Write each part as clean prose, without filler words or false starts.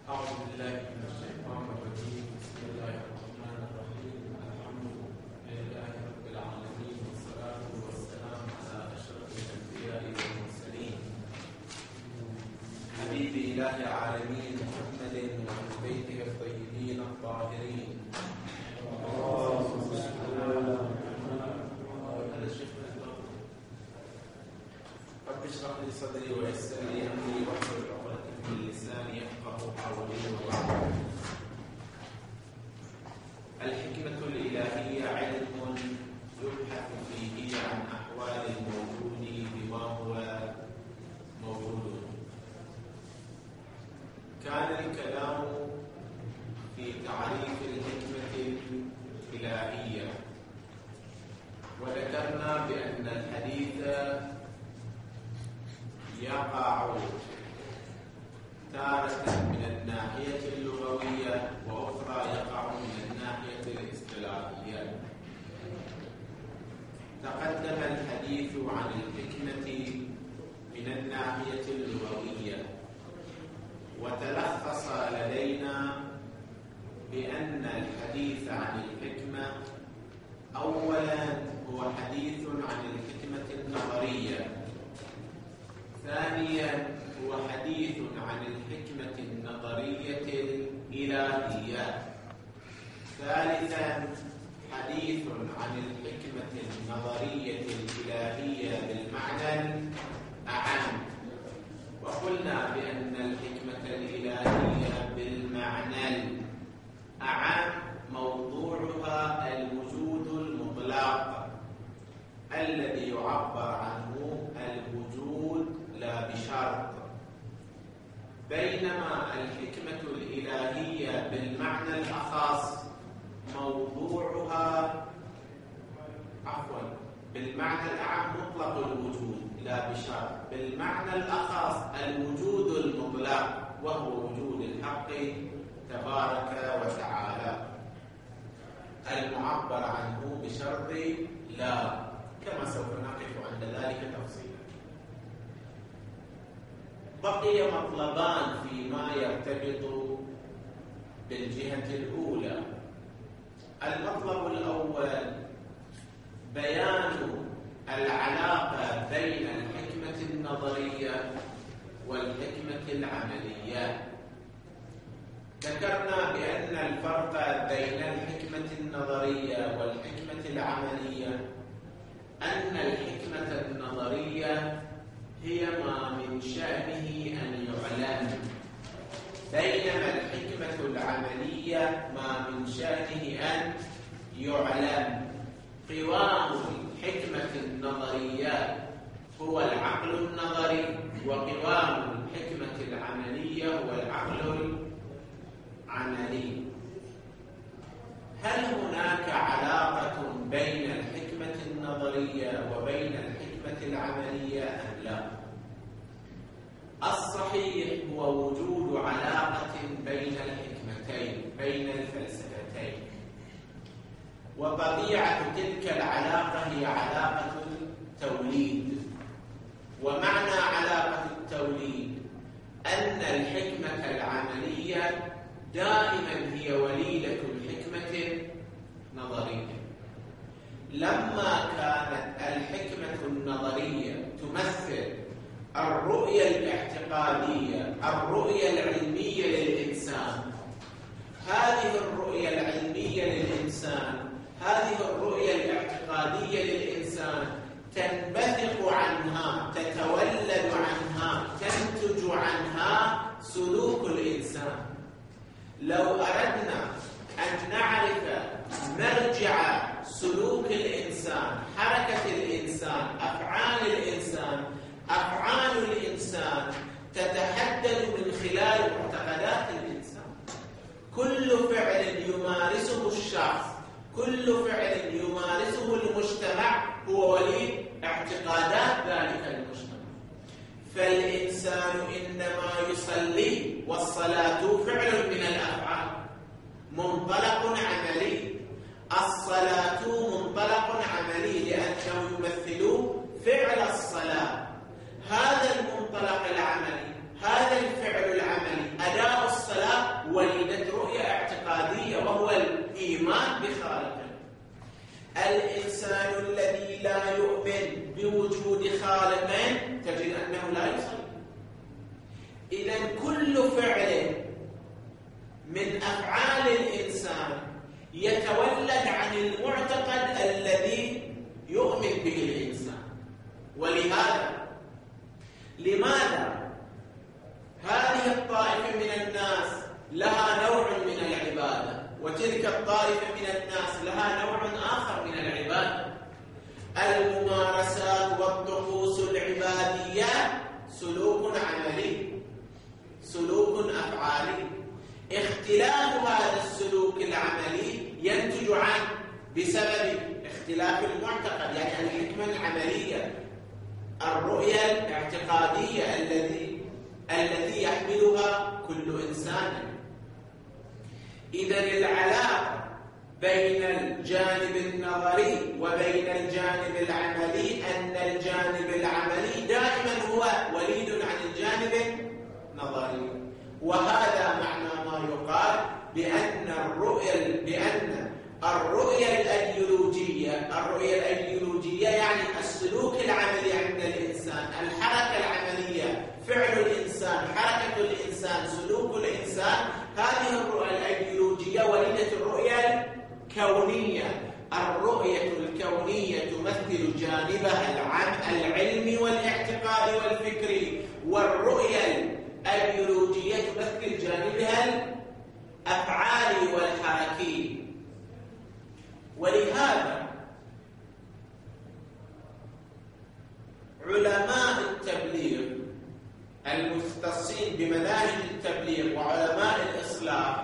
أعوذ بالله من الشيطان الرجيم. بسم الله الرحمن الرحيم. الحمد لله رب العالمين، والصلاة والسلام على أشرف الأنبياء والمرسلين حبيب إله العالمين محمد وأهل بيته الطيبين الطاهرين. رب اشرح لي صدري ويسر لي أمري واحلل عقدة من لساني يفقهوا قولي. وبعد، الحكمة الإلهية علم يبحث فيه عن أحوال الموجود بما هو موجود. كان الكلام في تعريف الحكمة الإلهية، وذكرنا بأن الحديث يقع تارة من الناحية اللغوية، وأخرى يقع من الناحية الاصطلاحية. تقدم الحديث عن الحكمة من الناحية اللغوية، وتلخص لدينا بأن الحديث عن الحكمة أولاً هو حديث عن الحكمة النظرية، ثانياً هو حديث عن الحكمة النظرية الإلهية، ثالثاً حديث عن الحكمة النظرية الإلهية بالمعنى الأعم. وقلنا بأن الحكمة الإلهية بالمعنى الأعم موضوعها الوجود المطلق الذي يعبر عنه الوجود لا بشرط، بينما الحكمة الإلهية بالمعنى الأخص موضوعها بالمعنى الأعم مطلق الوجود لا بشرط، بالمعنى الأخص الوجود المطلق وهو وجود الحق تبارك وتعالى المعبر عنه بشرط لا، كما سوف نقف عند ذلك تفصيلا. بقي مطلبان فيما يرتبط بالجهة الأولى. المطلب الأول بيان العلاقة بين الحكمة النظرية والحكمة العملية. ذكرنا بأن الفرق بين الحكمة النظرية والحكمة العملية أن الحكمة النظرية هي ما من شأنه أن يعلم، بينما الحكمة العملية ما من شأنه أن يعلم. قوام الحكمة النظرية هو العقل النظري، وقوام الحكمة العملية هو العقل العملي. هل هناك علاقة بين الحكمة النظرية وبين الحكمة العملية أم لا؟ الصحيح هو وجود علاقة بين الحكمتين، بين الفلسفتين، وطبيعة تلك العلاقة هي علاقة التوليد. ومعنى علاقة التوليد أن الحكمة العملية دائما هي وليدة الحكمة النظرية. لما كانت الحكمة النظرية تمثل الرؤية الاعتقادية، الرؤية العلمية للإنسان، هذه الرؤية العلمية للإنسان، هذه الرؤية الاعتقادية للإنسان تنبثق عنها، تتولد عنها، تنتج عنها سلوك الإنسان. لو أردنا أن نعرف مرجع سلوك الإنسان، حركة الإنسان، أفعال الإنسان، أفعال الإنسان تتحدد من خلال معتقدات الإنسان. كل فعل يمارسه الشخص، كل فعل يمارسه المجتمع هو وليد اعتقادات ذلك المجتمع. فالإنسان إنما يصلي، والصلاة فعل من الأفعال، إذا كل فعل من أفعال الإنسان يتولد عن المعتقد الذي يؤمن به الإنسان. ولهذا لماذا هذه الطائفة من الناس لها نوع من العبادة وتلك الطائفة من الناس لها نوع آخر من العبادة؟ الممارسات والطقوس العبادية سلوك عملي، سلوك أفعالي. اختلاف هذا السلوك العملي ينتج عن بسبب اختلاف المعتقد، يعني الحكمة العملية، الرؤية الاعتقادية التي يحملها كل إنسان. إذن العلاقة بين الجانب النظري وبين الجانب العملي أن الجانب العملي دائما هو وليد عن الجانب النظري. وهذا معنى ما يقال بأن الرؤية الأيديولوجية يعني السلوك العملي عند الإنسان، الحركة العملية، فعل الإنسان، حركة الإنسان، سلوك الإنسان، هذه الرؤية الأيديولوجية وليدة الرؤية الكونية. الرؤية الكونية تمثل جانبها العلمي والاعتقادي والفكري، والرؤية الأيديولوجية تمثل جانبها الأفعالي والحركي. ولهذا علماء التبليغ المختصين بمناهج التبليغ وعلماء الإصلاح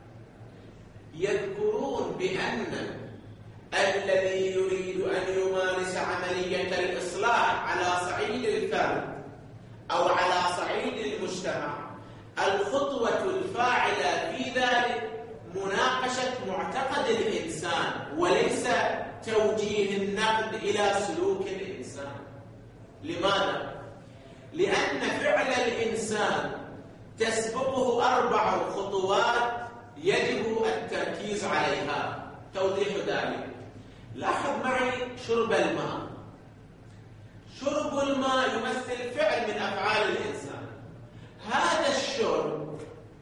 يذكرون بأن الذي يريد أن يمارس عملية الإصلاح على صعيد الفرد أو على صعيد المجتمع، الخطوة الفاعلة في ذلك مناقشة معتقد الإنسان وليس توجيه النقد إلى سلوك الإنسان. لماذا؟ لأن فعل الإنسان تسبقه 4 خطوات يجب التركيز عليها. توضيح ذلك، لاحظ معي شرب الماء. شرب الماء يمثل فعل من أفعال الإنسان. هذا الشرب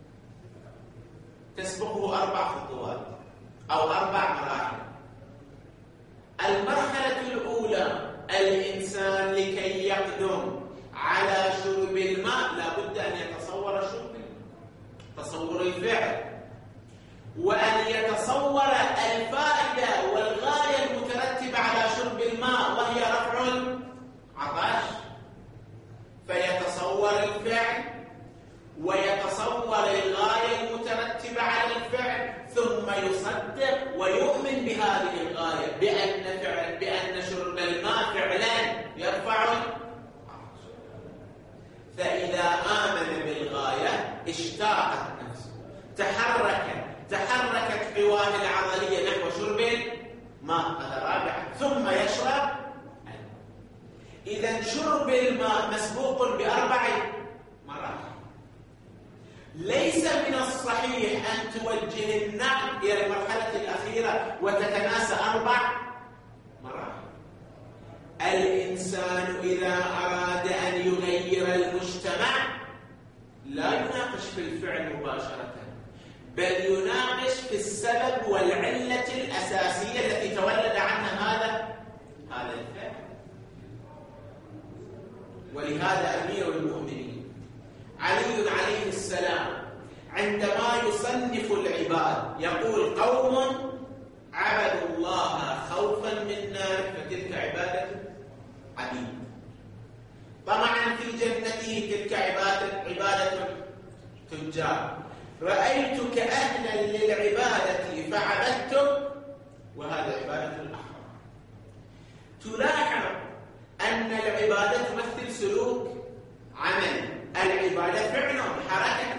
تسبقه 4 خطوات أو 4 مراحل. المرحلة الأولى، الإنسان لكي يقدم على شرب الماء لابد أن يتصور شرب الماء، تصور الفعل، وأن يتصور الفائدة والغاية المترتبة على شرب الماء وهي رفع العطش، فيتصور الفعل ويتصور الغاية المترتبة على الفعل، ثم يصدق ويؤمن بهذه الغاية بأن شرب الماء فعلا يرفع العطش. فإذا آمن بالغاية اشتاقت نفسه، تحركت قواه العضلية نحو شرب الماء. هذا رابعا. ثم يشرب. إذا شرب الماء مسبوق ب4 مراحل. ليس من الصحيح أن توجه النقد إلى المرحلة الأخيرة وتتناسى 4 مراحل. الإنسان إذا أراد أن يغير المجتمع لا يناقش في الفعل مباشرة، بل يناقش في السبب والعلة الأساسية التي تولد عنها هذا الفعل. ولهذا أمير المؤمنين علي عليه السلام عندما يصنف العباد يقول: قوم عبدوا الله خوفا من نار فتلك عبادة عبيد، طمعا في جنته تلك عبادة تجار، رأيتك أهلا للعبادة فعبدتك وهذا عبادة الأحرار. تلاحظ أن العبادة تمثل سلوك عملي، العبادة فعل حركة.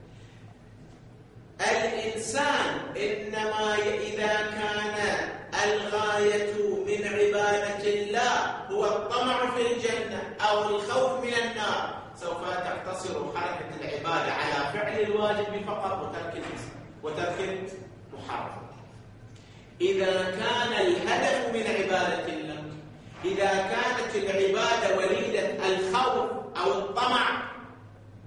الإنسان إنما إذا كان الغاية من عبادة الله هو الطمع في الجنة أو الخوف من النار، سوف تقتصر حركة العبادة على فعل الواجب فقط وترك المحرم. إذا كان الهدف من عبادة الله، إذا كانت العبادة وليدة الخوف أو الطمع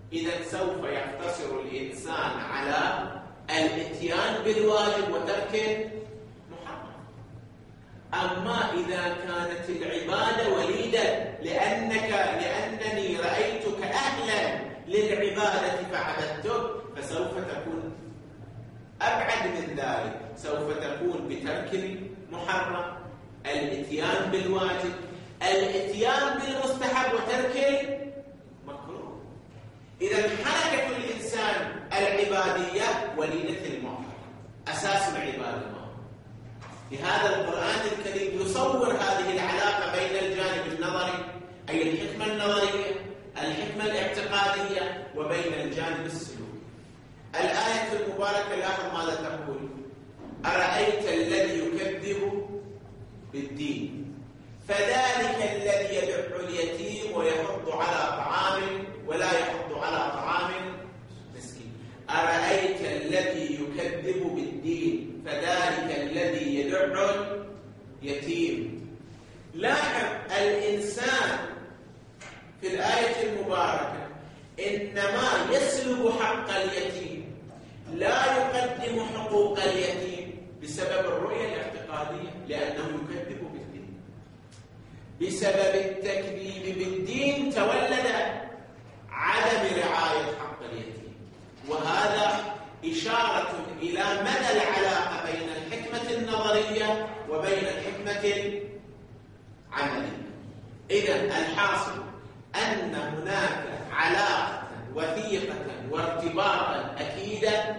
إذا سوف يقتصر الإنسان على الإتيان بالواجب وترك المحرم. أما إذا كانت العبادة وليدة لأنني رأيتك أهلا للعبادة فعبدتك، فسوف تكون أبعد من ذلك، سوف تكون بترك المحرم، الإتيان بالواجب، الإتيان بالمستحب وترك المكروه. إذا حركة الإنسان العبادية وليدة المعتقد، أساس العبادة. لهذا القرآن الكريم يصور هذه العلاقة بين الجانب النظري أي الحكمة النظرية، الحكمة الاعتقادية، وبين الجانب السلوكي. الآية المباركة لاحظ ماذا تقول: أرأيت الذي يكذب بالدين فذلك الذي يدع اليتيم ويحض على طعام ولا يحض على طعام مسكين. أرأيت الذي يكذب بالدين فذلك الذي يدع اليتيم. لاحظ الإنسان في الآية المباركة إنما يسلب حق اليتيم، لا يقدم حقوق اليتيم بسبب الرؤية الاعتقادية، لأنه يكذب بالدين. بسبب التكذيب بالدين تولد عدم رعاية حق اليتيم، وهذا إشارة إلى مدى العلاقة بين الحكمة النظرية وبين الحكمة العملية. إذن الحاصل أن هناك علاقة وثيقة وارتباطا أكيدا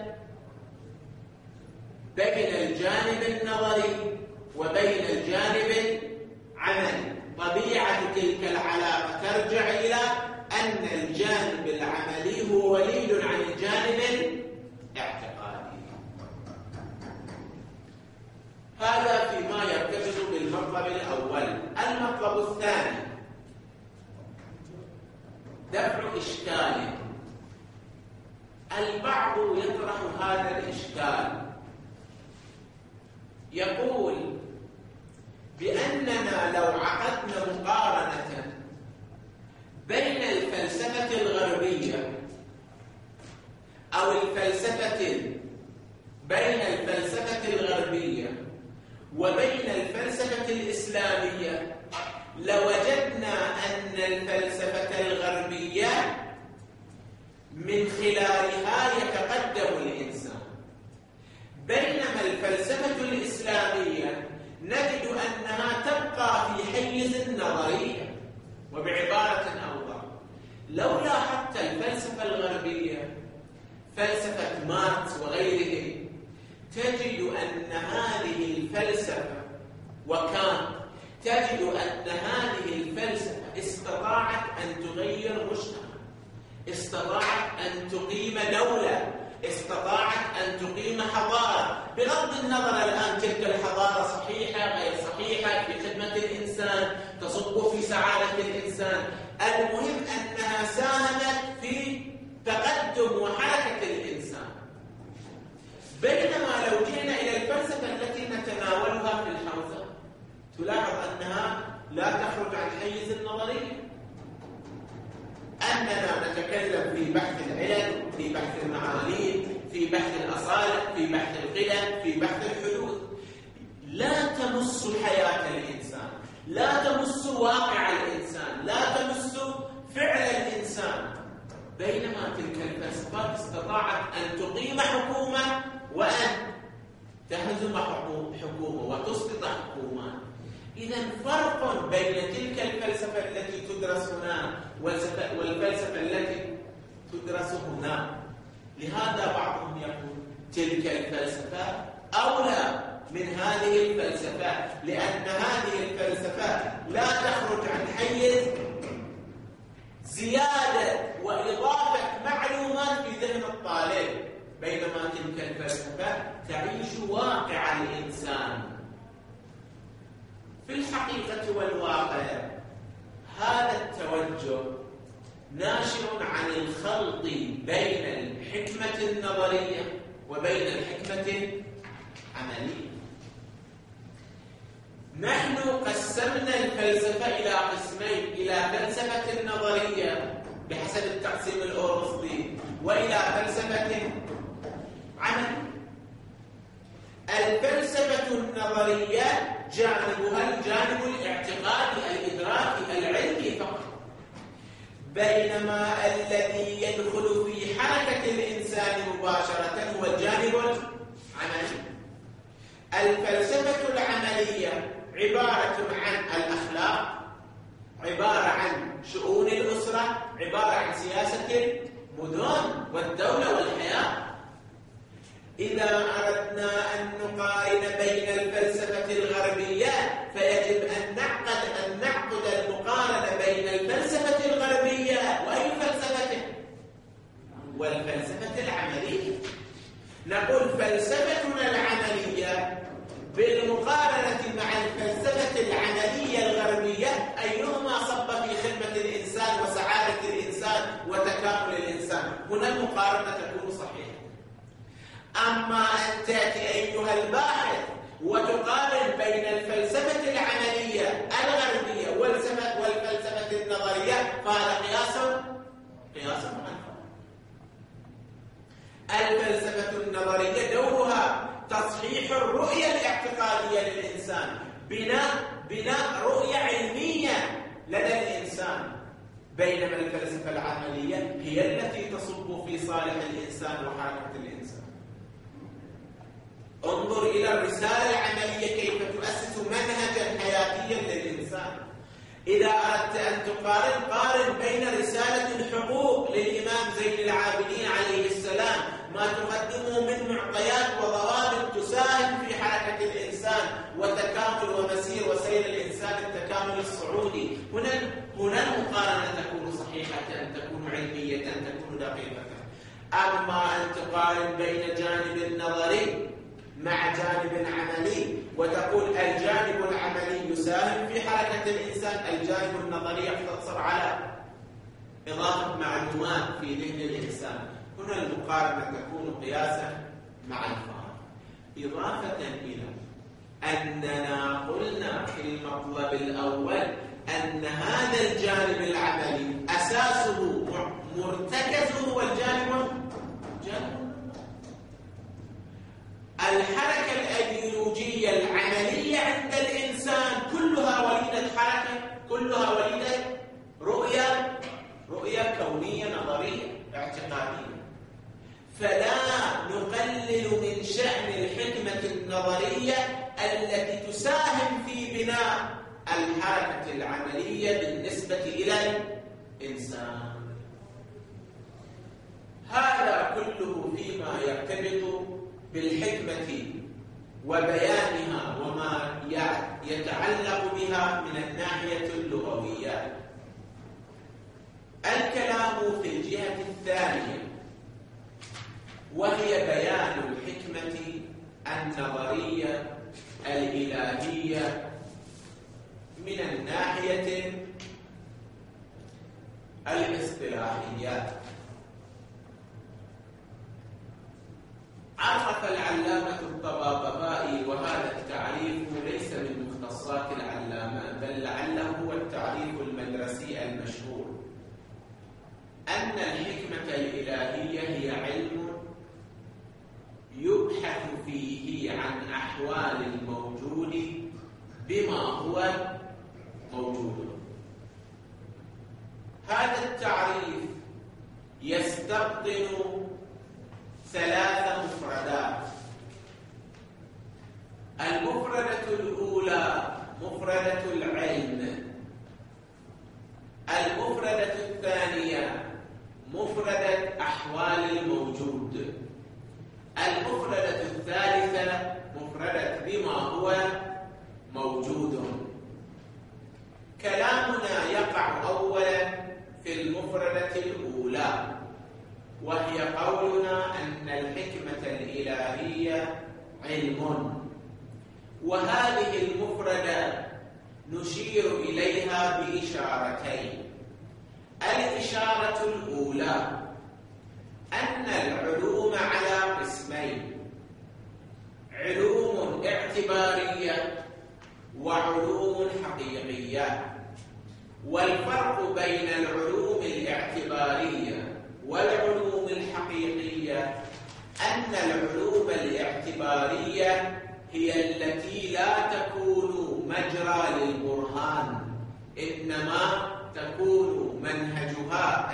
بين الجانب النظري وبين الجانب العملي. طبيعة تلك العلاقة ترجع إلى أن الجانب العملي هو وليد عن الجانب الاعتقادي. هذا فيما يرتبط بالمطلب الأول. المطلب الثاني دفع إشكال. البعض يطرح هذا الإشكال، يقول بأننا لو عقدنا مقارنة بين الفلسفة الغربية أو بين الفلسفة الغربية وبين الفلسفة الإسلامية لوجدنا أن الفلسفة الغربية من خلالها يتقدم الإنسان، بينما الفلسفة الإسلامية نجد أنها تبقى في حيز النظرية. وبعبارة أوضح، لو لاحظت الفلسفة الغربية، فلسفة ماركس وغيره، تجد أن هذه الفلسفة وكانت تجد أن هذه الفلسفة استطاعت أن تغير مجتمع، استطاعت أن تقيم دولة، استطاعت أن تقيم حضارة، بغض النظر الآن تلك الحضارة صحيحة غير صحيحة، في خدمة الإنسان، تصب في سعادة الإنسان. المهم أنها ساهمت في تقدم وحركة الإنسان. بينما لو جئنا إلى الفلسفة التي نتناولها في الحوزة، تلاحظ أنها لا تخرج عن حيز النظرية، أننا نتكلم في بحث العلل، في بحث المعاني، في بحث الأصالة، في بحث القلم، في بحث الحدوث، لا تمس حياة الإنسان، لا تمس واقع الإنسان، لا تمس فعل الإنسان. بينما تلك الفلسفات استطاعت أن تقيم حكومة وأن تهزم حكومة وتسقط حكومات. إذن فرق بين تلك الفلسفة التي تدرس هنا والفلسفة التي تدرس هنا. لهذا بعضهم يقول تلك الفلسفة أولى من هذه الفلسفة، لأن هذه الفلسفة لا تخرج عن حيز زيادة وإضافة معلومات في ذهن الطالب، بينما تلك الفلسفة تعيش واقع الإنسان. في الحقيقة والواقع هذا التوجه ناشئ عن الخلط بين الحكمة النظرية وبين الحكمة العملية. نحن قسمنا الفلسفة إلى قسمين، إلى فلسفة نظرية بحسب التقسيم الأوروسطي، وإلى فلسفة عمل. الفلسفة النظرية جانبها الجانب الاعتقادي الإدراكي العلمي فقط، بينما الذي يدخل في حركة الإنسان مباشرة هو الجانب العملي. الفلسفة العملية عبارة عن الأخلاق، عبارة عن شؤون الأسرة، عبارة عن سياسة المدن والدولة والحياة. إذا أردنا أن نقارن بين الفلسفة الغربية فيجب أن نعقد المقارنة بين الفلسفة الغربية وأي فلسفة؟ والفلسفة العملية. نقول فلسفتنا العملية بالمقارنة مع الفلسفة العملية الغربية أيهما صب في خدمة الإنسان وسعادة الإنسان وتكامل الإنسان؟ هنا المقارنة تكون صحيحة. أما أن تأتي أيها الباحث وتقارن بين الفلسفة العملية الغربية والفلسفة النظرية فهذا قياس مخالف. الفلسفة النظرية دورها تصحيح الرؤية الاعتقادية للإنسان، بناء رؤية علمية لدى الإنسان، بينما الفلسفة العملية هي التي تصب في صالح الإنسان وحركة الإنسان. انظر إلى الرسالة العملية كيف تؤسس منهجا حياتيا للإنسان. إذا أردت أن قارن بين رسالة الحقوق للإمام زين العابدين عليه السلام، ما تقدمه من معطيات وضوابط تساهم في حركة الإنسان وتكامل ومسير وسير الإنسان التكامل الصعودي، هنا المقارنة تكون صحيحة، تكون علمية، تكون دقيقة. أما أن تقارن بين جانب نظري مع جانب عملي وتقول الجانب العملي يساهم في حركة الإنسان، الجانب النظري يقتصر على إضافة معلومات في ذهن الإنسان، هنا المقارنة تكون قياسا مع الفارق. إضافة إلى أننا قلنا في المطلب الأول أن هذا الجانب العملي أساسه مرتكزه هو الجانب الحركة الأيديولوجية العملية عند الإنسان كلها وليدة حركة، كلها وليدة رؤية كونية نظرية اعتقادية. فلا نقلل من شأن الحكمة النظرية التي تساهم في بناء الحركة العملية بالنسبة إلى الإنسان. هذا كله فيما يرتبط بالحكمة وبيانها وما يتعلق بها من الناحية اللغوية. الكلام في الجهة الثانية وهي بيان الحكمة النظرية الإلهية من الناحية الاصطلاحية. عرف العلامة الطباطبائي، وهذا التعريف ليس من مختصات العلامة بل لعله هو التعريف المدرسي المشهور، أن الحكمة الإلهية هي علم يبحث فيه عن أحوال الموجود بما هو موجود. هذا التعريف يستبطن 3 مفردات. المفردة الأولى مفردة العلم، المفردة الثانية مفردة أحوال الموجود، المفردة الثالثة مفردة بما هو موجود. كلامنا يقع أولا في المفردة الأولى، وهي قولنا أن الحكمة الإلهية علم، وهذه المفردة نشير إليها بإشارتين. الإشارة الأولى أن العلوم على قسمين: علوم اعتبارية وعلوم حقيقية. والفرق بين العلوم الاعتبارية الاعتبارية والعلوم الحقيقية أن العلوم الاعتبارية هي التي لا تكون مجرى للبرهان، إنما تكون منهجها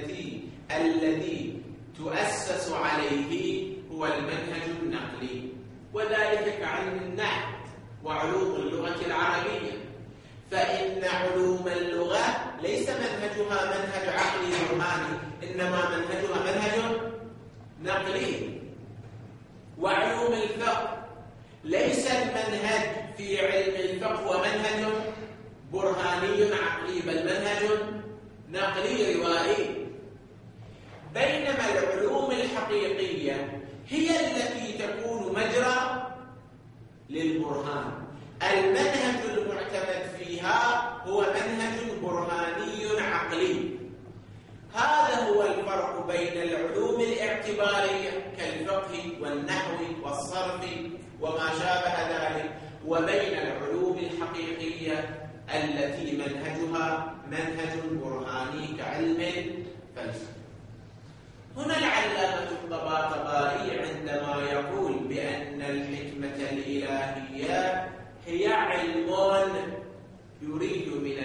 الذي تؤسس عليه هو المنهج النقلي، وذلك كعلم النحو وعلوم اللغة العربية. فإن علوم اللغة ليس منهجها منهج عقلي برهاني، إنما منهجها منهج نقلي. وعلوم الفقه ليس المنهج في علم الفقه ومنهج برهاني عقلي، بل منهج نقلي روائي. بينما العلوم الحقيقية هي التي تكون مجرى للبرهان، المنهج المعتمد فيها هو منهج برهاني عقلي. هذا هو الفرق بين العلوم الاعتبارية كالفقه والنحو والصرف وما شابه ذلك، وبين العلوم الحقيقية التي منهجها منهج برهاني كعلم الفلسفة. هنا العلامة الطباطبائي عندما يقول بأن الحكمة الإلهية هي علم، يريد من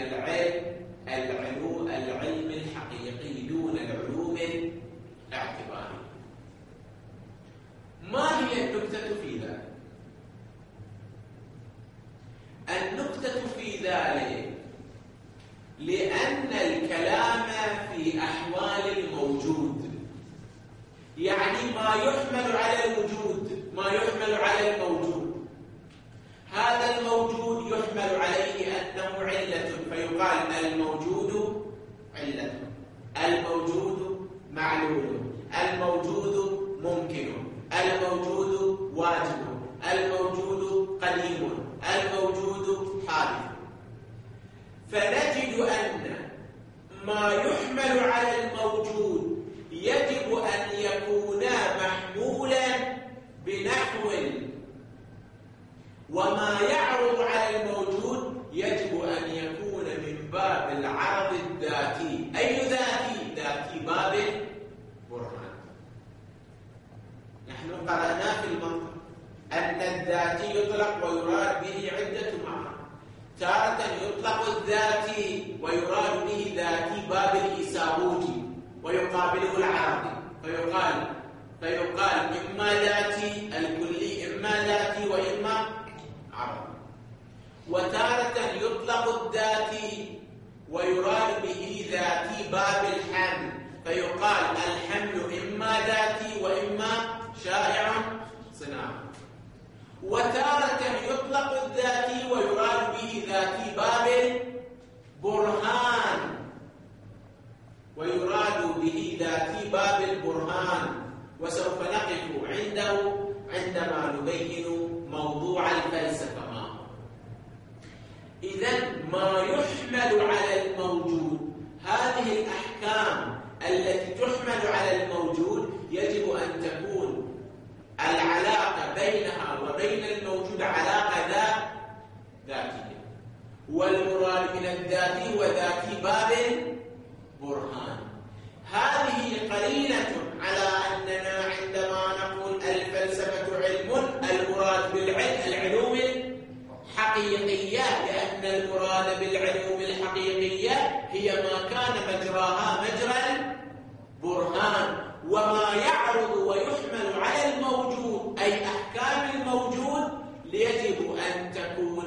العلم الحقيقي دون العلوم الاعتبارية. ما هي النكتة في ذلك؟ النكتة في ذلك لأن الكلام في أحوال الموجود، يعني ما يحمل على الوجود، ما يحمل على الموجود، هذا الموجود يحمل عليه أنه علة، فيقال الموجود علة، الموجود معلول، الموجود ممكن، الموجود واجب، الموجود قديم، الموجود حادث. فنجد أن ما يحمل على الموجود يجب أن يكون محمولا بنحو، وما يعرض على الموجود يجب أن يكون من باب العرض الذاتي. أي ذاتي؟ ذاتي باب البرهان. نحن قرأنا في المنطق أن الذاتي يطلق ويراد به عدة معاني. تارة يطلق الذاتي ويراد به ذاتي باب الإساوجي ويقابله العرضي، فيقال إما ذاتي الكلي، إما ذاتي وإما عرضي. وتارة يطلق الذاتي ويراد به ذاتي باب الحمل، فيقال الحمل إما ذاتي وإما شائع صناعي. وتارة يطلق الذاتي ويراد به ذاتي باب البرهان، ويراد به ذاتي باب البرهان، وسوف نقف عنده عندما نبين موضوع الفلسفة ما هو. إذن ما يحمل على الموجود، هذه الأحكام التي تحمل على الموجود يجب أن تكون العلاقة بينها وبين الموجود علاقة ذاتية، والمراد من الذاتي وذاتي باب برهان. هذه قرينة على أننا عندما نقول الفلسفة علم، المراد بالعلم العلوم الحقيقية، لأن المراد بالعلوم الحقيقية هي ما كان مجراها مجرى البرهان، وما يعرض ويحمل على الموجود أي أحكام الموجود يجب أن تكون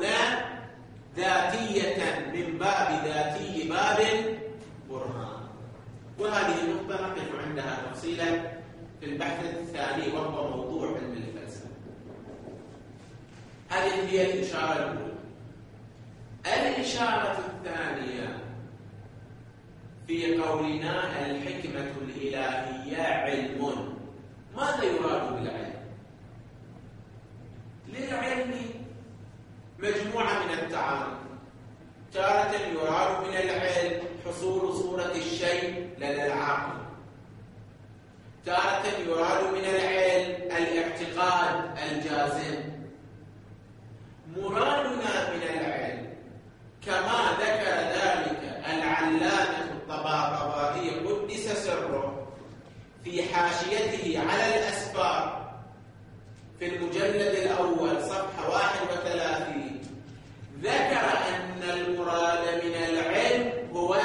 ذاتية من باب ذاتي باب البرهان. وهذه النقطة نقف عندها تفصيلا في البحث الثاني وهو موضوع علم الفلسفة. هذه هي الإشارة الأولى. الإشارة الثانية في قولنا الحكمة الإلهية علم، ماذا يراد بالعلم؟ للعلم مجموعة من التعامل. تارة يراد من العلم حصول صورة الشيء لدى العقل، تارة يراد من العلم الاعتقاد الجازم. مرادنا من العلم كما ذكر ذلك العلامة الطباطبائي قدس القديس سره في حاشيته على الأسفار في المجلد الأول صفحة 31 ذكر أن المراد من العلم هو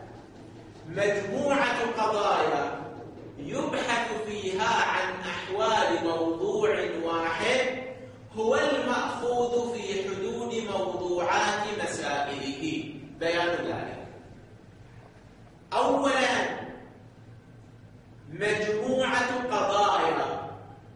مجموعة قضايا يبحث فيها عن أحوال موضوع واحد هو المأخوذ في حدود موضوعات مسائله. بيان ذلك: أولا مجموعة قضايا.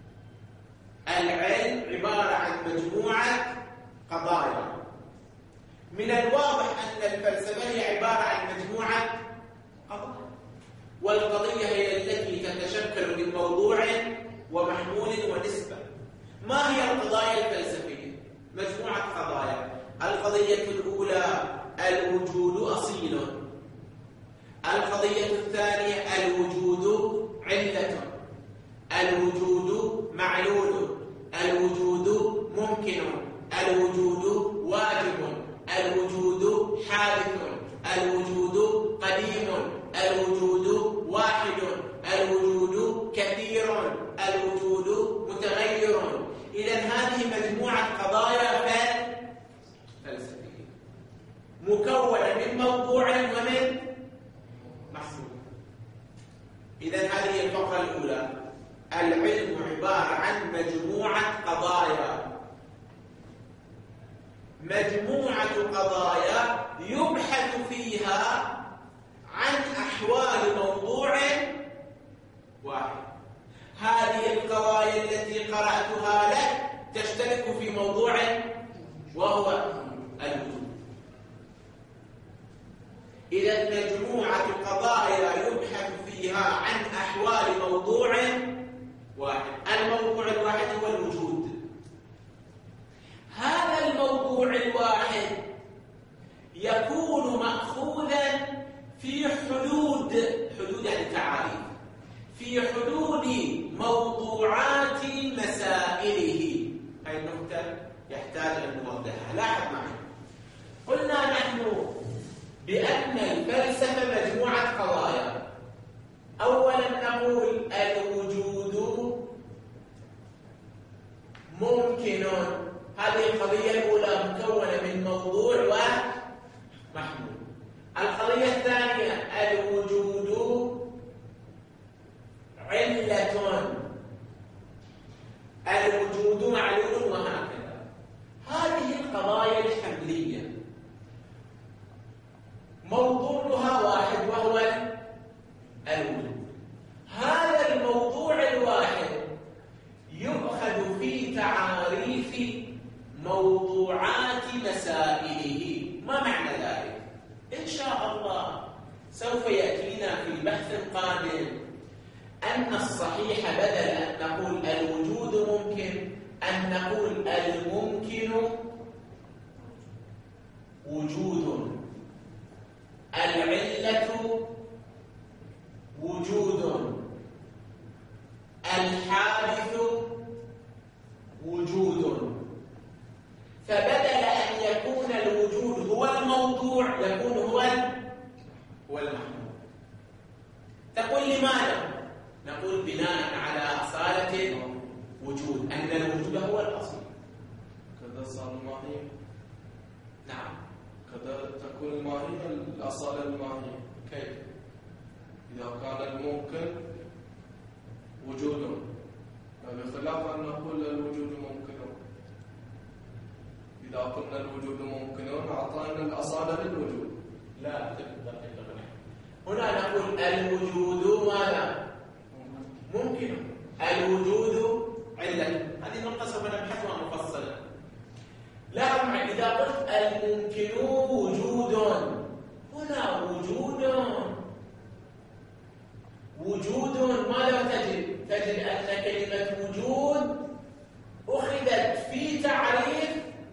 العلم عبارة عن مجموعة قضايا. من الواضح أن الفلسفة هي عبارة عن مجموعة قضايا، والقضية هي التي تتشكل من موضوع ومحمول ونسبة. ما هي القضايا الفلسفية؟ مجموعة قضايا. القضية الأولى: الوجود أصيل. القضية الثانية: الوجود علة. الوجود معلول. الوجود ممكن. الوجود واجب. الوجود حادث. الوجود قديم. الوجود واحد. الوجود كثير. الوجود متغير. إذن هذه مجموعة قضايا فلسفية مكونة من موضوع ومن محصول. إذن هذه الفقرة الأولى: العلم عبارة عن مجموعة قضايا. مجموعة قضايا يبحث فيها عن أحوال موضوع واحد. هذه القضايا التي قرأتها لك تشترك في موضوع وهو الوجود. إذا مجموعة قضايا يبحث فيها عن أحوال موضوع واحد. الموضوع الواحد هو الوجود. هذا الموضوع الواحد يكون مأخوذا في حدود يعني تعاريف، في حدود موضوعات مسائله. هذه النقطة يحتاج أن نوضحها. لاحظ معي، قلنا نحن بأن الفلسفة مجموعة قضايا. أولا نقول الوجود ممكن. هذه القضية الأولى مكونة من موضوع ومحمول. القضية الثانية: الوجود علة. الوجود معلول، وهكذا. هذه القضايا الحملية موضوعها واحد وهو الوجود. هذا الموضوع الواحد يؤخذ في تعاريف موضوعات مسائله. ما معنى ذلك؟ إن شاء الله سوف يأتينا في البحث القادم أن الصحيح بدل أن نقول الوجود ممكن أن نقول الممكن وجود. العلة وجود. الحادث وجود. فبدل أن يكون الوجود هو الموضوع يكون هو المحمول. تقول لماذا؟ نقول بناء على أصالة وجود، أن الوجود هو الأصل. كذا صار الماهية. نعم. كذا تكون الماهية الأصالة الماهية. كيف؟ إذا كان الممكن وجود، بخلاف أن نقول الوجود ممكن. إذا قلنا الوجود ممكن أعطينا الأصالة للوجود. لا، هنا نقول الوجود ماذا؟ ممكن. الوجود علة. هذه نقطة سوف نبحثها مفصلا. لا معنى إذا قلت الممكن وجود، هنا وجود ماذا تجد؟ تجد أن كلمة وجود أخذت في تعريف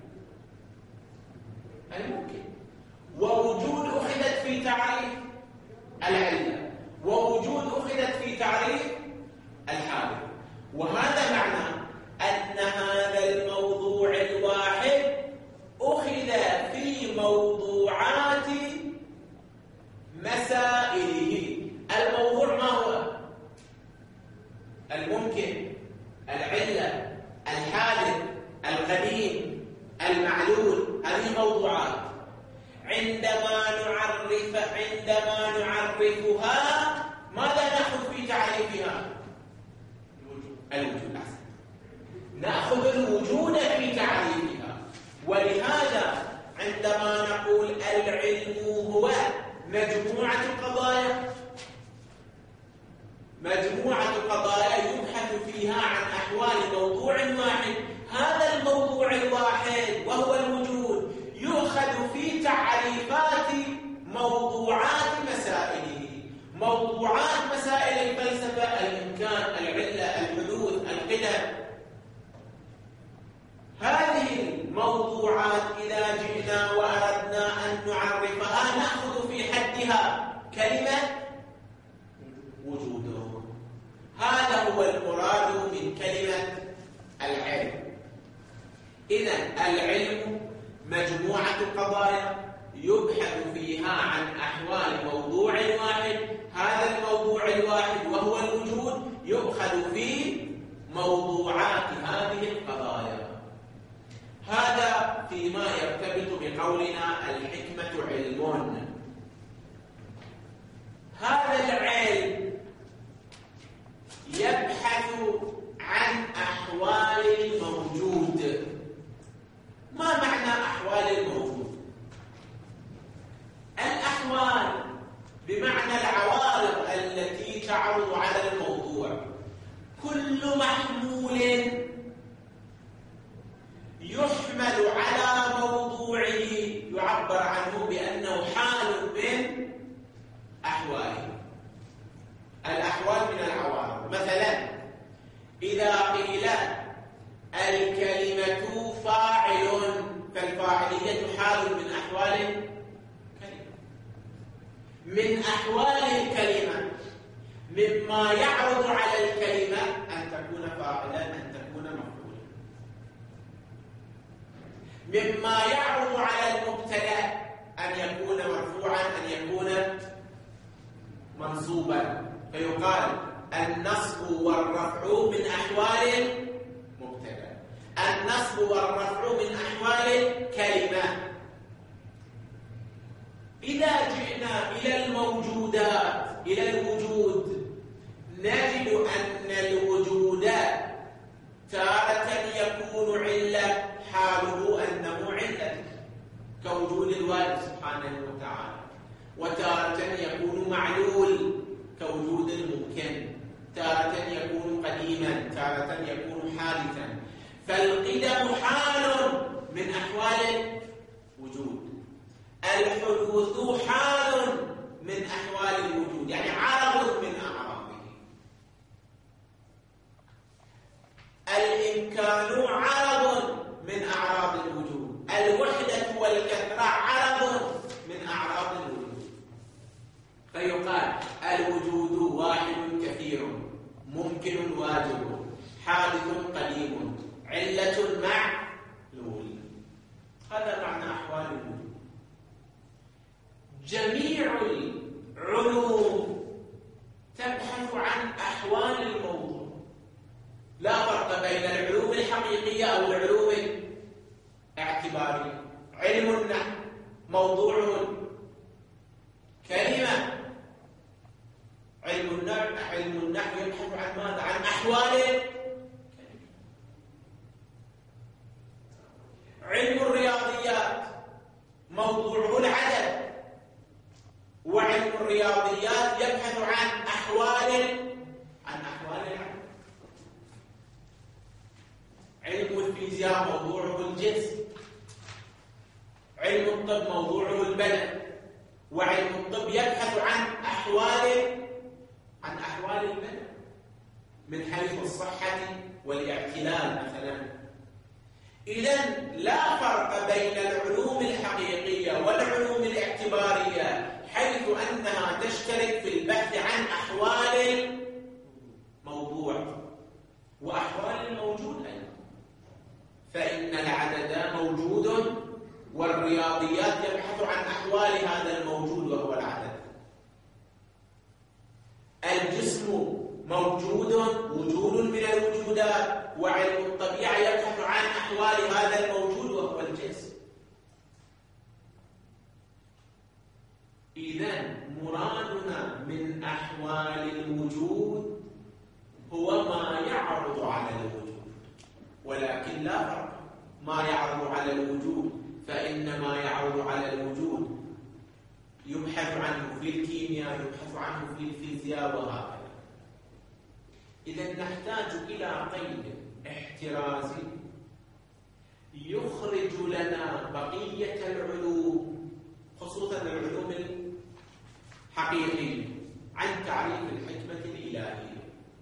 الممكن، ووجود أخذت في تعريف العلة، ووجود أخذت في تعريف الحادث. وهذا معنى أن هذا الموضوع الواحد أخذ في موضوعات مسائله. الموضوع الممكن، العلة، الحادث، القديم، المعلول، هذه موضوعات. عندما نعرفها ماذا نأخذ في تعريفها؟ الوجود. نأخذ الوجود في تعريفها. ولهذا عندما نقول العلم هو مجموعة قضايا يبحث فيها عن أحوال موضوع واحد، هذا الموضوع الواحد وهو الوجود يؤخذ في تعريفات موضوعات مسائله. موضوعات مسائل الفلسفة: الإمكان، العلة، الحدوث، القدم. هذه الموضوعات إذا جئنا وأردنا أن نعرفها نأخذ في حدها كلمة وجوده. هذا هو المراد من كلمة العلم. إذن العلم مجموعة قضايا يبحث فيها عن أحوال موضوع واحد، هذا الموضوع الواحد وهو الوجود يؤخذ في موضوعات هذه القضايا. هذا فيما يرتبط بقولنا الحكمة علم. هذا العلم يبحث عن أحوال الموجود. ما معنى أحوال الموجود؟ الأحوال بمعنى العوارض التي تعرض على الموضوع. كل محمول يحمل على موضوعه يعبر عنه بأنه حال من أحواله. الأحوال من العوارض. مثلا إذا قيل الكلمة فاعل فالفاعلية حال من أحوال الكلمة. من أحوال الكلمة مما يعرض على الكلمة أن تكون فاعلا، أن تكون مفعولا. مما يعرض على المبتدأ أن يكون مرفوعا، أن يكون منصوبا. فيقال النصب والرفع من أحوال المبتدأ، النصب والرفع من أحوال الكلمة. إذا جئنا إلى الموجودات، إلى الوجود، نجد أن الوجود تارة يكون علة، حاله أنه علة كوجود الوالد سبحانه وتعالى، وتارة يكون معلول كوجود الممكن، تارة يكون قديما، تارة يكون حادثا. فالقدم حال من أحوال الوجود، الحدوث حال من أحوال الوجود، يعني عرض من أعراضه. الإمكان عرض من أعراض الوجود، الوحدة والكثرة عرض من أعراض الوجود. فيقال الوجود واحد كثير، ممكن واجب، حادث قديم، علة معلول. هذا معنى أحوال الوجود. جميع العلوم تبحث عن أحوال الموضوع، لا فرق بين العلوم الحقيقية أو العلوم الاعتبارية. علم النحو موضوعه كلمة. علم النحو يبحث عن ماذا؟ عن أحوال الكلمة. علم الرياضيات موضوعه العدد، وعلم الرياضيات يبحث عن أحوال العدد. علم الفيزياء موضوعه الجسم، علم الطب موضوعه البدن، وعلم الطب يبحث عن أحوال البدن من حيث الصحة والاعتلال مثلا. إذن لا فرق بين العلوم الحقيقية والعلوم الاعتبارية، حيث أنها تشترك في البحث عن أحوال الموضوع وأحوال الموجود أيضا. فإن العدد موجود، والرياضيات يبحث عن أحوال هذا الموجود وهو العدد. الجسم موجود وجود من الوجودات، وعلم الطبيعة يبحث عن أحوال هذا الموجود وهو الجسم. إذن مرادنا من أحوال الوجود هو ما يعرض على الوجود، ولكن لا فرق. ما يعرض على الوجود فإن ما يعرض على الوجود يبحث عنه في الكيمياء، يبحث عنه في الفيزياء وهكذا. إذن نحتاج إلى قيد احترازي يخرج لنا بقية العلوم، خصوصا العلوم الحقيقية، عن تعريف الحكمة الإلهية.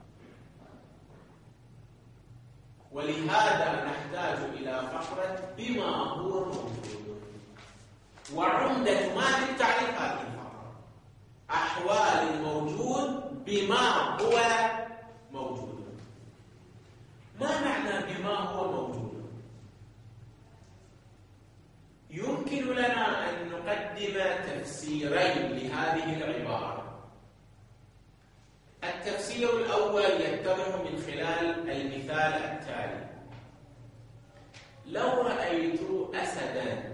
ولهذا نحتاج إلى فقرة بما هو موجود، وعمدة ما في التعريف هذه الفقرة أحوال الموجود بما هو موجود. ما معنى بما هو موجود؟ يمكن لنا أن نقدم تفسيرين لهذه العبارة. التفسير الأول يتضح من خلال المثال التالي: لو رأيت أسداً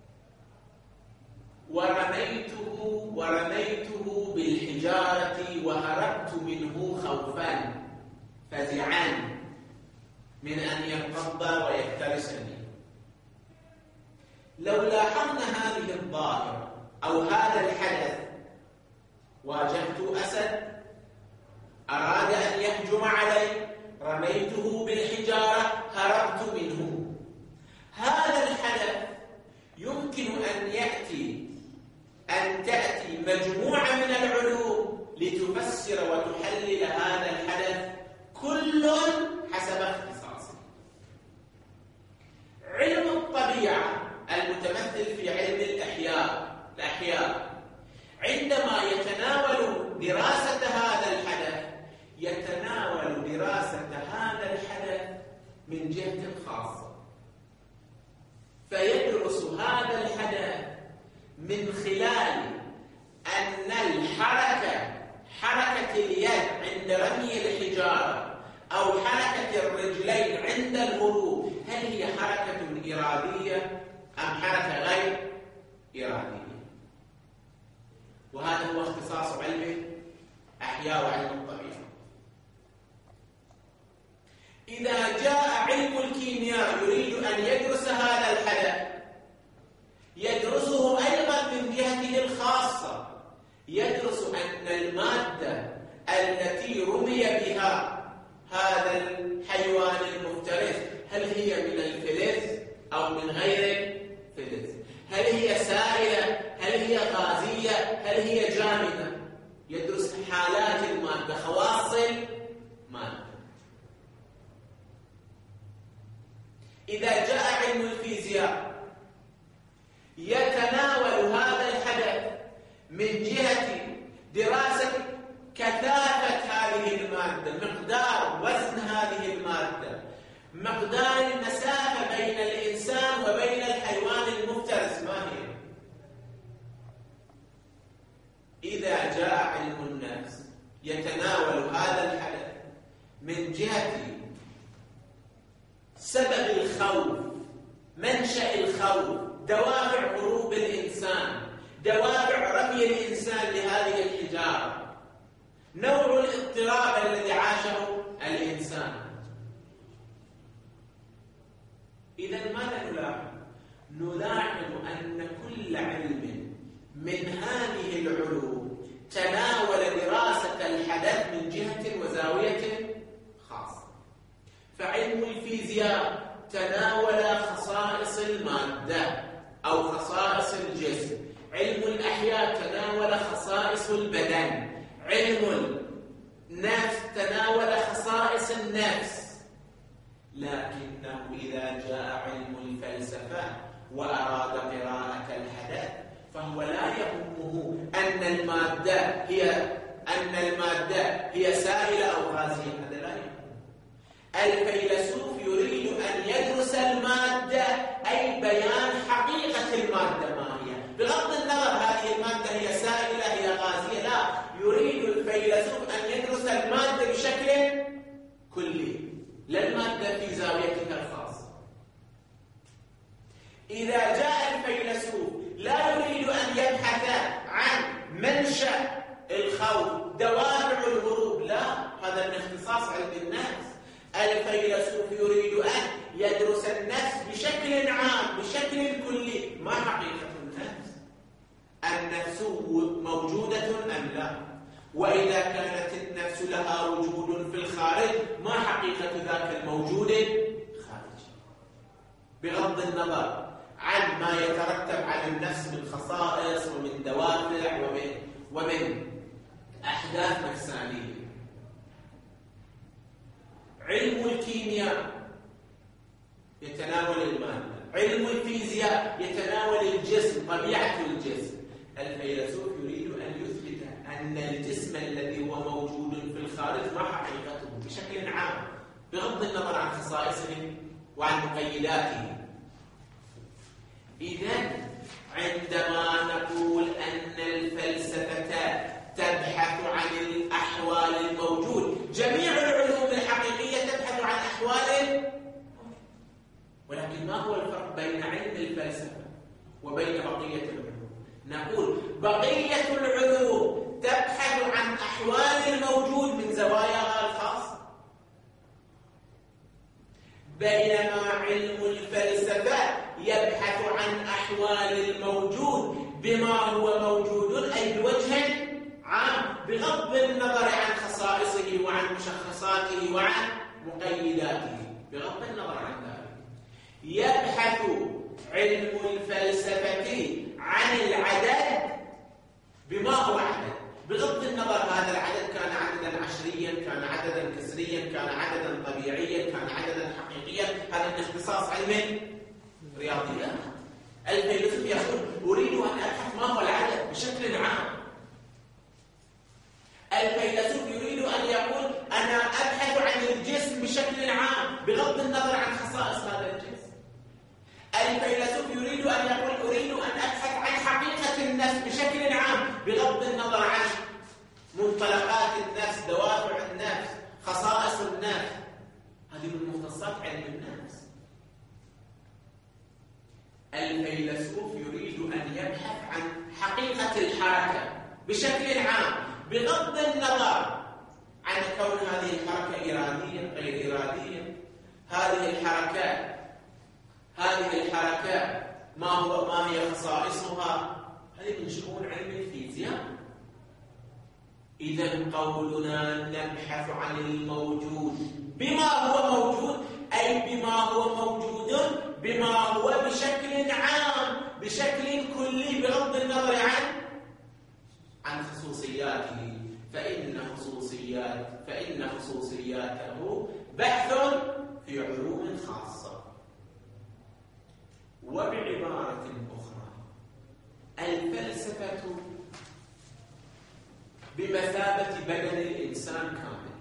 ورميته بالحجارة وهربت منه خوفاً فزعاً من أن ينقض ويفترسني، لو لاحظنا هذه الظاهرة أو هذا الحدث، واجهت أسد أراد أن يهجم علي، رميته بالحجارة، هربت منه. هذا الحدث يمكن أن تأتي مجموعة من العلوم لتفسر وتحلل هذا الحدث كل حسب اختصاصه. علم الطبيعة المتمثل في علم الأحياء عندما يتناول دراسة هذا الحدث يتناول دراسة هذا الحدث من جهة خاصة، فيدرس هذا الحدث من خلال أن حركة اليد عند رمي الحجارة أو حركة الرجلين عند الهروب، هل هي حركة إرادية أم حركة غير إرادية؟ وهذا هو اختصاص علم الأحياء وعلم الطبيعة. إذا جاء علم الكيمياء يريد أن يدرس هذا الحدث، يدرسه أيضا من جهته الخاصة، يدرس أن المادة التي رمي بها هذا الحيوان المفترس هل هي من الفلز أو من غير الفلز، هل هي سائلة، هل هي غازية، هل هي جامدة. يدرس حالات المادة، خواص المادة. إذا جاء علم الفيزياء يتناول هذا الحدث من جهة دراسة كثافة هذه المادة، مقدار وزن هذه المادة، مقدار المسافة بين الإنسان وبين الحيوان المفترس ما هي. إذا جاء علم النفس يتناول هذا الحدث من جهة سبب الخوف، منشأ الخوف، دوافع هروب الإنسان، دوافع رمي الإنسان لهذه الحجارة، نوع الاضطراب الذي عاشه الإنسان. إذن ماذا نلاحظ؟ نلاحظ أن كل علم من هذه العلوم تناول دراسة الحدث من جهة وزاوية خاصة. فعلم الفيزياء تناول خصائص المادة أو خصائص الجسم، علم الأحياء تناول خصائص البدن، علم النفس تناول خصائص النفس. لكنه إذا جاء علم الفلسفة وأراد قراءة الحدث فهو لا يهمه أن المادة هي سائلة أو غازية، هذا لا يهمه. الفيلسوف يريد أن يدرس المادة، أي بيان حقيقة المادة ما هي، بغض النظر هذه المادة هي سائلة هي غازية، لا، يريد الفيلسوف أن يدرس المادة بشكل كلي، لا المادة في زاويتها الخاصة. إذا جاء الفيلسوف لا يريد أن يبحث عن منشأ الخوف، دوافع الهروب، لا، هذا من اختصاص علم النفس. الفيلسوف يريد أن يدرس النفس بشكل عام، بشكل كلي. ما حقيقة النفس؟ النفس موجودة أم لا؟ وإذا كانت النفس لها وجود في الخارج، ما حقيقة ذاك الموجود خارجي؟ بغض النظر عن ما يترتب على النفس من خصائص ومن دوافع ومن أحداث نفسانية. علم الكيمياء يتناول المادة، علم الفيزياء يتناول الجسم، طبيعة الجسم. الفيلسوف يريد أن يثبت أن الجسم الذي هو موجود في الخارج ما حقيقته بشكل عام، بغض النظر عن خصائصه وعن مقيداته. إذن عندما نقول أن الفلسفة تبحث عن الأحوال الموجود، جميع العلوم الحقيقية تبحث عن أحوال، ولكن ما هو الفرق بين علم الفلسفة وبين بقية العلوم؟ نقول بقية العلوم تبحث عن أحوال الموجود من زواياها الخاصة، بينما علم الفلسفة يبحث عن أحوال الموجود بما هو موجود، أي بوجه عام، بغض النظر عن خصائصه وعن مشخصاته وعن مقيداته، بغض النظر عن ذلك. يبحث علم الفلسفة عن العدد بما هو عدد، بغض النظر هذا العدد كان عددا عشريا، كان عددا كسريا، كان عددا طبيعيا، كان عددا حقيقيا. هذا من اختصاص علم رياضيات. الفيلسوف يقول أريد أن أبحث ما هو العدد بشكل عام. الفيلسوف يريد أن يقول أنا أبحث عن الجسم بشكل عام، بغض النظر عن خصائص هذا الجسم. الفيلسوف يريد أن يقول أريد أن أبحث عن حقيقة النفس بشكل عام، بغض النظر عن منطلقات النفس، دوافع النفس، خصائص النفس. هذه من مختصات علم النفس. الفيلسوف يريد أن يبحث عن حقيقة الحركة بشكل عام، بغض النظر عن كون هذه الحركة إرادية غير إرادية. هذه الحركات ما هي خصائصها؟ هذه من شؤون علم الفيزياء. إذن قولنا نبحث عن الموجود بما هو موجود، أي بما هو موجود بما هو بشكل عام، بشكل كلي، بغض النظر عن خصوصياته، فإن خصوصياته بحث في علوم خاصة. وبعبارة أخرى، الفلسفة بمثابة بدن الإنسان كامل.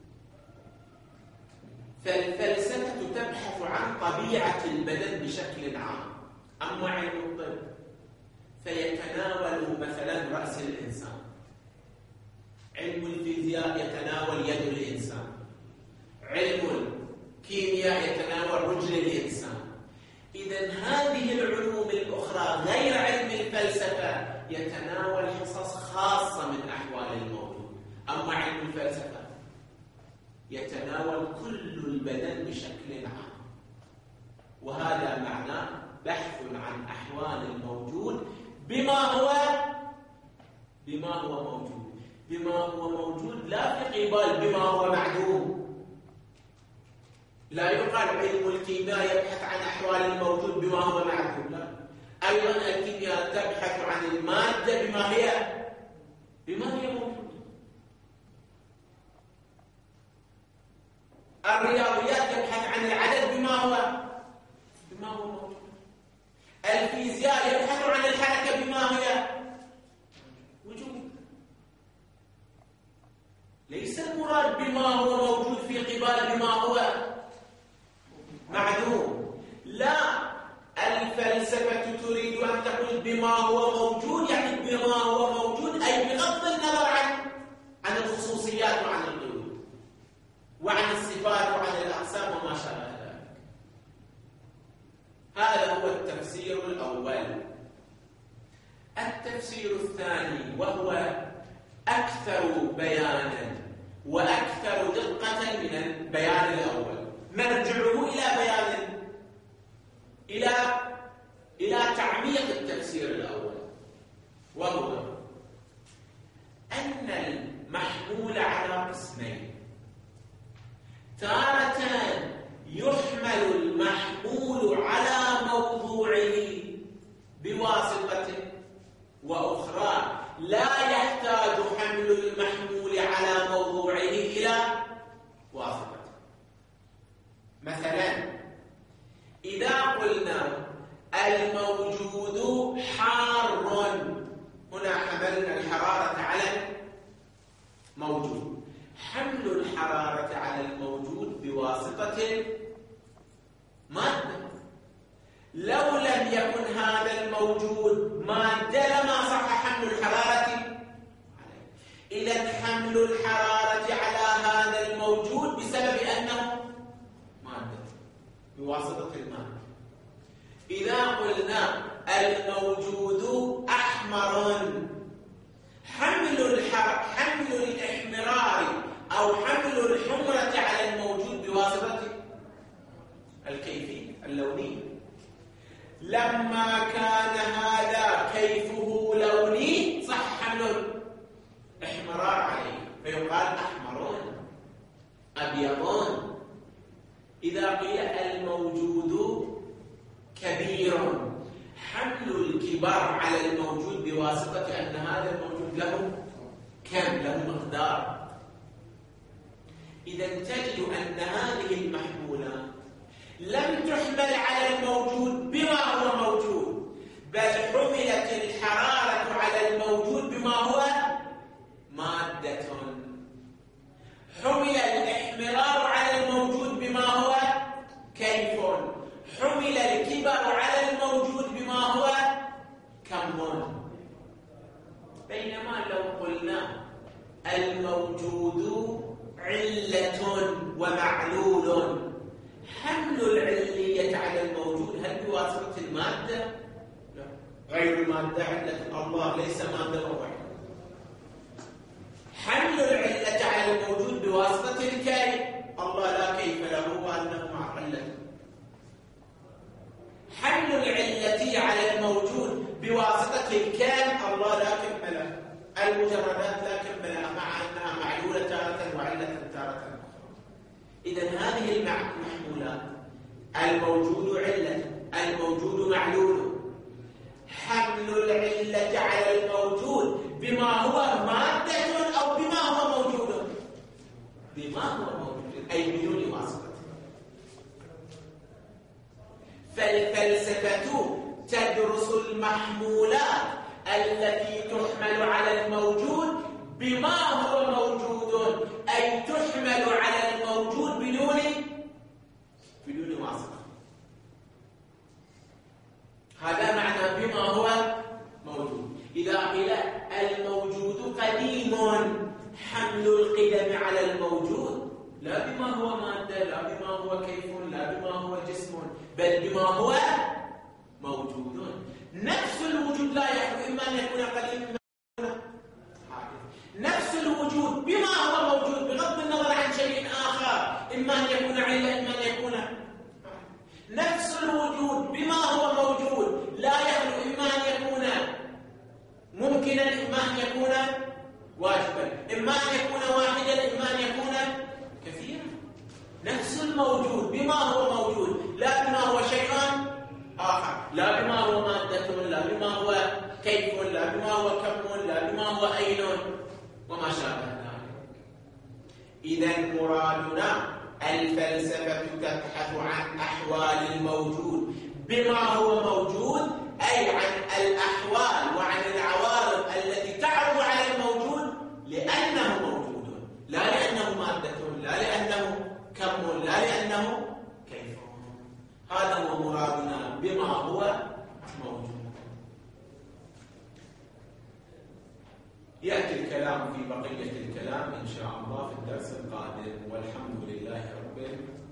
فالفلسفة تبحث عن طبيعة البدن بشكل عام. أما علم الطب فيتناول مثلا رأس الإنسان، علم الفيزياء يتناول يد الإنسان، علم الكيمياء يتناول رجل الإنسان. إذن هذه العلوم الأخرى غير علم الفلسفة يتناول حصص خاصة من أحوال الموجود. أما علم الفلسفة يتناول كل البدن بشكل عام، وهذا معناه بحث عن أحوال الموجود بما هو موجود، لا في قبال بما هو معدوم. لا يقال علم الكيمياء يبحث عن أحوال الموجود بما هو معدوم، لا. أيضا الكيمياء تبحث عن المادة بما هي موجودة. الرياضيات يبحث عن العدد بما هو موجود. الفيزياء يبحث عن الحركة بما هي وجود. ليس المراد بما هو موجود في قبال بما هو معدوم، لا. الفلسفة تريد أن تقول بما هو موجود، يعني بما هو موجود أي بغض النظر عن الخصوصيات وعن القيود وعن الصفات البيان الأول، مرجعه إلى بيان إلى تعميق التفسير الأول، وهو أن المحمول على قسمين. تارة يحمل المحمول على موضوعه بواسطة، وأخرى لا يحتاج حمل المحمول على موضوعه إلى واسطة. مثلا إذا قلنا الموجود حار، هنا حملنا الحرارة على الموجود. حمل الحرارة على الموجود بواسطة مادة. لو لم يكن هذا الموجود مادة لما صح حمل الحرارة عليه. إذا حمل الحرارة على هذا الموجود بسبب أنه مادة بواسطة المادة. إذا قلنا الموجود أحمر، حمل الإحمرار أو حمل الحمرة على الموجود بواسطة الكيفية اللونية. لما كان هذا كيفه لوني صح حمل الإحمرار عليه، فيقال أحمرون أبيضون. إذا قيل الموجود كبير، حمل الكبار على الموجود بواسطة أن هذا الموجود له كم، له مقدار. إذا تجد أن هذه المحمولات لم تحمل على الموجود بما هو موجود، بل حملت الحرارة على الموجود بما هو مادة. حمل الإحمرار على الموجود بما هو كيف، حمل الكبر على الموجود بما هو كم. بينما لو قلنا الموجود علة ومعلول، حمل العلية على الموجود هل بواسطة المادة؟ لا، غير المادة علة، الله ليس مادة واحدة. حمل العلة على الموجود بواسطة الكيف، الله لا كيف له وأنه مع علته. حمل العلة على الموجود بواسطة الكم، الله لا كم له. المجردات لا كم لها مع أنها معلولة تارة وعلة تارة. إذا هذه المحمولات الموجود علة، الموجود معلول، حمل العلة على الموجود بما هو مادة أو بما هو موجود، بما هو موجود أي بدون واسطة. فالفلسفة تدرس المحمولات التي تحمل على الموجود بما هو موجود، أي تحمل على الموجود بدون واسطة. هذا معنى بما هو موجود. إذا قيل الموجود قديم، حمل القدم على الموجود لا بما هو مادة، لا بما هو كيف، لا بما هو جسم، بل بما هو موجود. نفس الوجود لا يحدث، إما أن يكون قديم نفس الوجود بما هو موجود بغض النظر عن شيء آخر، إما أن يكون علة إما أن يكون نفس الوجود بما هو موجود لا يخلو، إما أن يكون ممكنا إما أن يكون واجبا، إما أن يكون واحدا إما أن يكون كثيرا. نفس الموجود بما هو موجود، لا بما هو شيء آخر، لا بما هو مادة، لا بما هو كيف، لا بما هو كم، لا بما هو أين وما شابه ذلك. إذا مرادنا الفلسفة تبحث عن أحوال الموجود بما هو موجود، أي عن الأحوال وعن العوارض التي تعرض على الموجود لأنه موجود، لا لأنه مادة، لا لأنه كم، لا لأنه كيف. هذا هو مرادنا بما هو موجود. يأتي الكلام في بقية الكلام إن شاء الله في الدرس القادم، والحمد لله رب العالمين.